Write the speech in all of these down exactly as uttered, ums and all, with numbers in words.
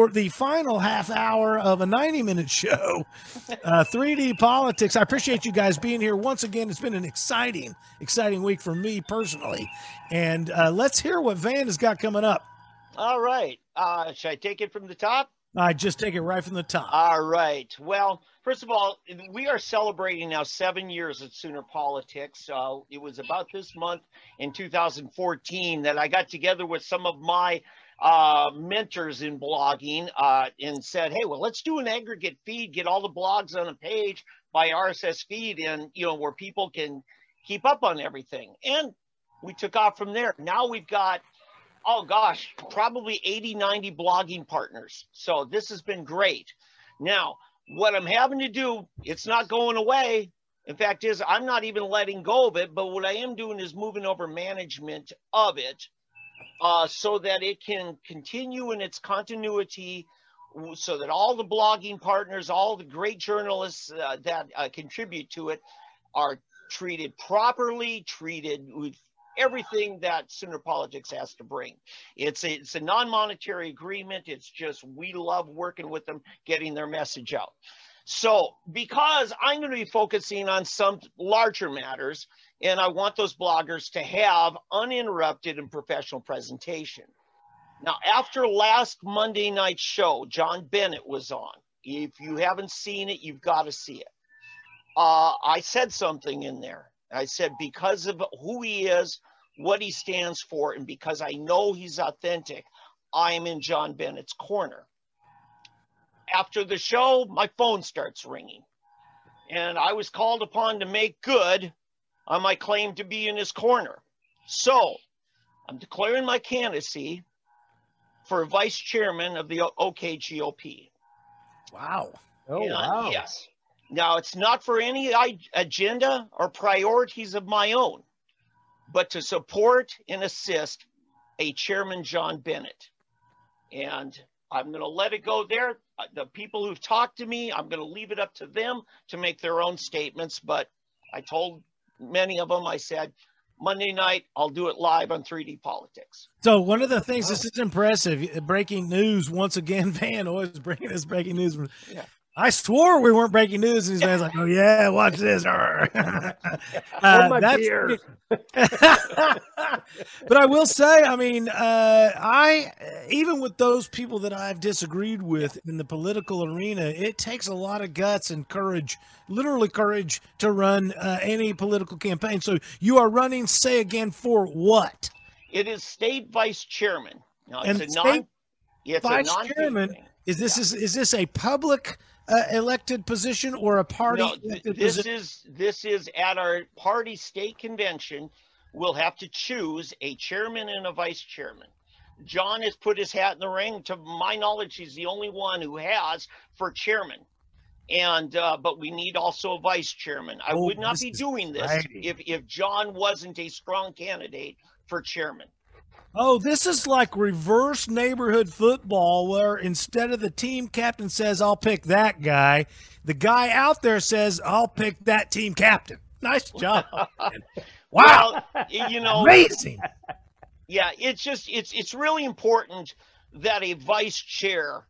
for the final half hour of a ninety minute show, uh, three D Politics. I appreciate you guys being here once again. It's been an exciting, exciting week for me personally. And uh, let's hear what Van has got coming up. All right. Uh, should I take it from the top? I just take it right from the top. All right. Well, first of all, we are celebrating now seven years at Sooner Politics. Uh, it was about this month in two thousand fourteen that I got together with some of my uh, mentors in blogging uh, and said, hey, well, let's do an aggregate feed, get all the blogs on a page by R S S feed, and, you know, where people can keep up on everything. And we took off from there. Now we've got, oh gosh, probably eighty, ninety blogging partners. So this has been great. Now, what I'm having to do, it's not going away. In fact, is I'm not even letting go of it, but what I am doing is moving over management of it uh, so that it can continue in its continuity, so that all the blogging partners, all the great journalists uh, that uh, contribute to it are treated properly, treated with everything that Sooner Politics has to bring. It's a, it's a non-monetary agreement. It's just, we love working with them, getting their message out. So because I'm going to be focusing on some larger matters, and I want those bloggers to have uninterrupted and professional presentation. Now, after last Monday night's show, John Bennett was on. If you haven't seen it, you've got to see it. Uh, I said something in there. I said, because of who he is, what he stands for, and because I know he's authentic, I am in John Bennett's corner. After the show, my phone starts ringing, and I was called upon to make good on my claim to be in his corner. So I'm declaring my candidacy for vice chairman of the O K G O P. Wow. Oh, and, wow. Yes. Now, it's not for any agenda or priorities of my own, but to support and assist a chairman, John Bennett. And I'm going to let it go there. The people who've talked to me, I'm going to leave it up to them to make their own statements. But I told many of them, I said, Monday night, I'll do it live on three D Politics. So one of the things, this is impressive, breaking news once again, Van always bringing us breaking news. Yeah. I swore we weren't breaking news, and these guys like, oh yeah, watch this. uh, my that's beer. But I will say, I mean, uh, I even with those people that I've disagreed with in the political arena, it takes a lot of guts and courage, literally courage, to run uh, any political campaign. So you are running, say again, for what? It is state vice chairman. Now, it's And a state non. It's vice a non chairman. Is this is is this a public uh, elected position or a party No, th- elected this position? is this is at our party state convention. We'll have to choose a chairman and a vice chairman. John has put his hat in the ring. To my knowledge, he's the only one who has for chairman. And uh, but we need also a vice chairman. I Oh, would not this be is doing this exciting. if if John wasn't a strong candidate for chairman. Oh, this is like reverse neighborhood football where instead of the team captain says, I'll pick that guy, the guy out there says, I'll pick that team captain. Nice job. man. Wow. Well, you know, Amazing. yeah, it's just it's it's really important that a vice chair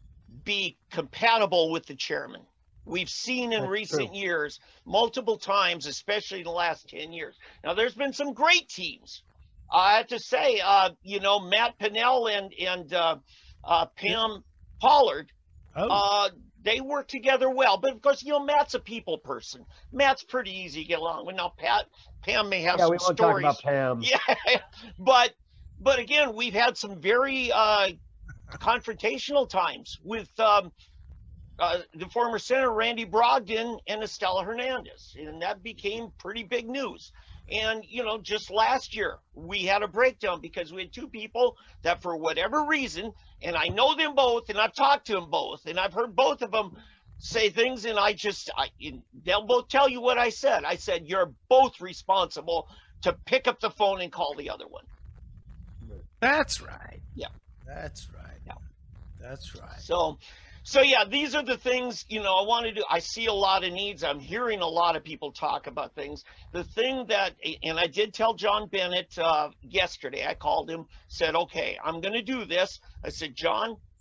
be compatible with the chairman. We've seen in That's recent true. years multiple times, especially in the last ten years. Now, there's been some great teams. I have to say, uh, you know, Matt Pinnell and and uh, uh, Pam Pollard, Oh, uh, they work together well. But of course, you know, Matt's a people person. Matt's pretty easy to get along with. Now, Pat, Pam may have Yeah, some we won't talk stories. about Pam. Yeah, but but again, we've had some very uh, confrontational times with um, uh, the former Senator Randy Brogdon and Estela Hernandez, and that became pretty big news. And, you know, just last year, we had a breakdown because we had two people that for whatever reason, and I know them both, and I've talked to them both, and I've heard both of them say things, and I just, I, they'll both tell you what I said. I said, you're both responsible to pick up the phone and call the other one. that's right. Yeah. That's right. Yeah. That's right. So, so yeah, these are the things, you know, I want to do. I see a lot of needs. I'm hearing a lot of people talk about things. The thing that, and I did tell John Bennett uh, yesterday, I called him, said, okay, I'm going to do this. I said, John,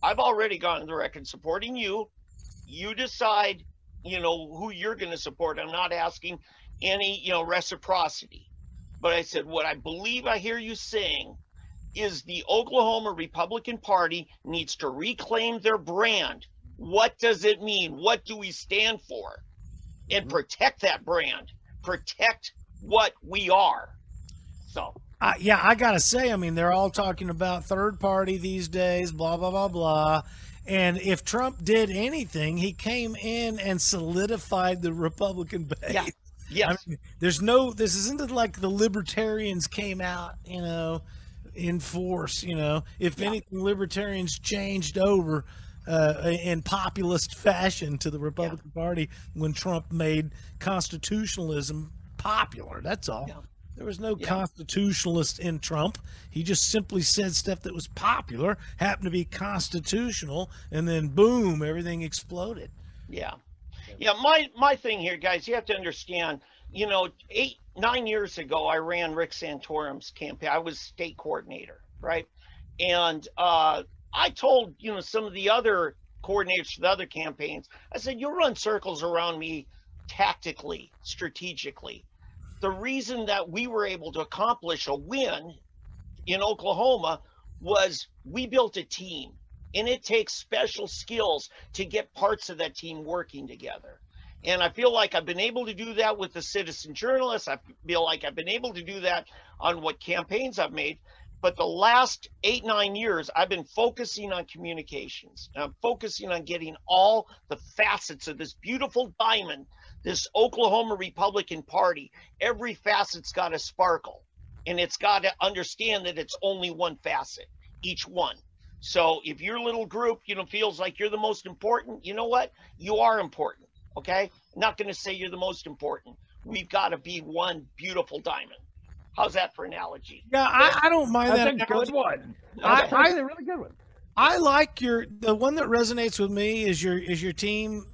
I've already gone on the record supporting you. You decide, you know, who you're going to support. I'm not asking any, you know, reciprocity. But I said, what I believe I hear you saying is the Oklahoma Republican Party needs to reclaim their brand. What does it mean? What do we stand for? And protect that brand. Protect what we are. So. Uh, yeah, I got to say, I mean, they're all talking about third party these days, blah, blah, blah, blah. And if Trump did anything, he came in and solidified the Republican base. Yeah. Yes. I mean, there's no, this isn't like the libertarians came out, you know, in force, you know. If yeah. anything, libertarians changed over uh, in populist fashion to the Republican yeah. Party when Trump made constitutionalism popular. That's all. Yeah. There was no yeah. constitutionalist in Trump. He just simply said stuff that was popular, happened to be constitutional, and then boom, everything exploded. Yeah. Yeah, my, my thing here, guys, you have to understand, you know, eight, nine years ago, I ran Rick Santorum's campaign. I was state coordinator, right? And uh, I told, you know, some of the other coordinators for the other campaigns, I said, you'll run circles around me tactically, strategically. The reason that we were able to accomplish a win in Oklahoma was we built a team. And it takes special skills to get parts of that team working together. And I feel like I've been able to do that with the citizen journalists. I feel like I've been able to do that on what campaigns I've made. But the last eight, nine years, I've been focusing on communications. And I'm focusing on getting all the facets of this beautiful diamond, this Oklahoma Republican Party. Every facet's got to sparkle. And it's got to understand that it's only one facet, each one. So if your little group, you know, feels like you're the most important, you know what? You are important, okay? I'm not going to say you're the most important. We've got to be one beautiful diamond. How's that for analogy? Yeah, I, I don't mind That's that. That's a good one. I, That's I, a really good one. I like your, the one that resonates with me is your, is your team.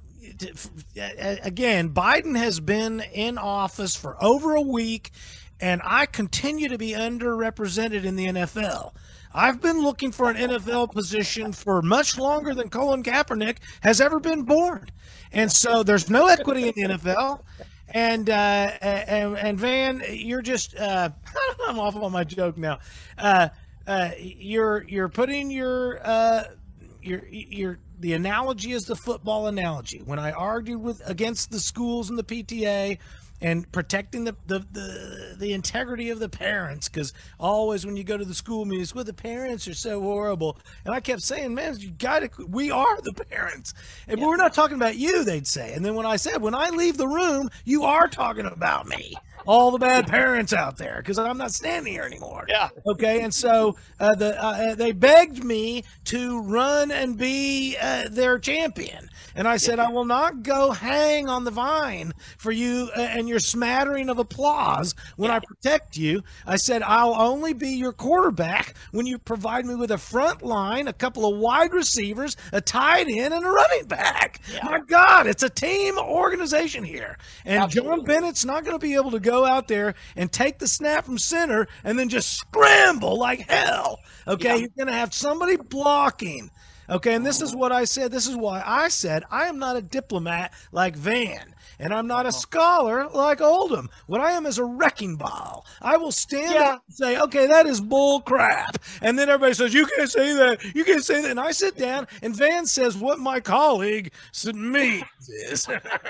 Again, Biden has been in office for over a week, and I continue to be underrepresented in the N F L. I've been looking for an N F L position for much longer than Colin Kaepernick has ever been born. And so there's no equity in the N F L. And, uh, and, and Van, you're just, uh, I'm off on my joke now. Uh, uh, you're, you're putting your, uh, your, your, the analogy is the football analogy. When I argued with, against the schools and the P T A, and protecting the, the, the, the integrity of the parents, because always when you go to the school meetings, well, the parents are so horrible. And I kept saying, man, you got to, we are the parents. And yeah. we're not talking about you, they'd say. And then when I said, when I leave the room, you are talking about me. All the bad parents out there, because I'm not standing here anymore. Yeah. Okay. And so uh, the uh, they begged me to run and be uh, their champion. And I said, I will not go hang on the vine for you and your smattering of applause when I protect you. I said, I'll only be your quarterback when you provide me with a front line, a couple of wide receivers, a tight end, and a running back. Yeah. My God, it's a team organization here. And Absolutely. John Bennett's not going to be able to go out there and take the snap from center and then just scramble like hell. Okay, yeah. You're going to have somebody blocking. Okay, and this is what I said. This is why I said I am not a diplomat like Van, and I'm not a scholar like Oldham. What I am is a wrecking ball. I will stand yeah. up and say, okay, that is bull crap. And then everybody says, you can't say that. You can't say that. And I sit down, and Van says what my colleague said me is.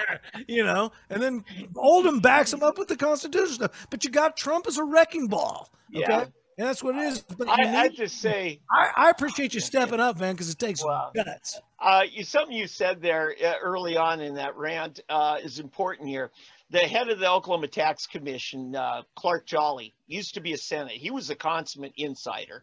You know, and then Oldham backs him up with the Constitution stuff. But you got Trump as a wrecking ball. Okay. Yeah. And that's what it is. But I, need, I just say I, I appreciate you stepping up, man, because it takes well, guts. Uh, you, something you said there uh, early on in that rant uh, is important here. The head of the Oklahoma Tax Commission, uh, Clark Jolly, used to be a Senate. He was a consummate insider.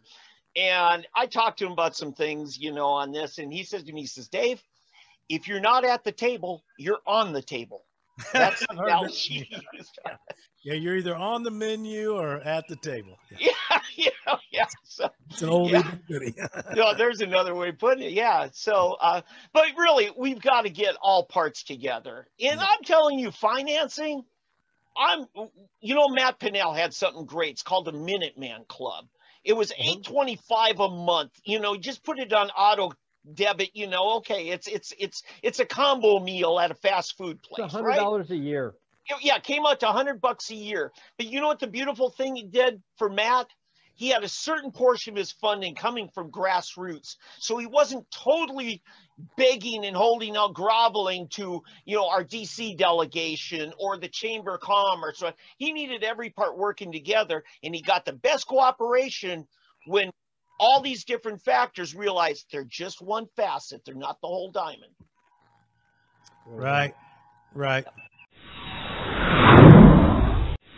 And I talked to him about some things, you know, on this. And he says to me, he says, Dave, if you're not at the table, you're on the table. That's the analogy he used. Yeah, you're either on the menu or at the table. Yeah, yeah, yeah. yeah. So, it's an oldie yeah. goodie. No, there's another way of putting it. Yeah. So, uh, but really, we've got to get all parts together. And yeah. I'm telling you, financing, I'm, you know, Matt Pinnell had something great. It's called the Minuteman Club. It was eight twenty-five a month. You know, just put it on auto debit, you know, okay, it's it's it's it's a combo meal at a fast food place, It's a hundred dollars right? a year. Yeah, it came out to a hundred bucks a year. But you know what the beautiful thing he did for Matt? He had a certain portion of his funding coming from grassroots. So he wasn't totally begging and holding out, groveling to, you know, our D C delegation or the Chamber of Commerce. So he needed every part working together, and he got the best cooperation when all these different factors realized they're just one facet. They're not the whole diamond. Right, right.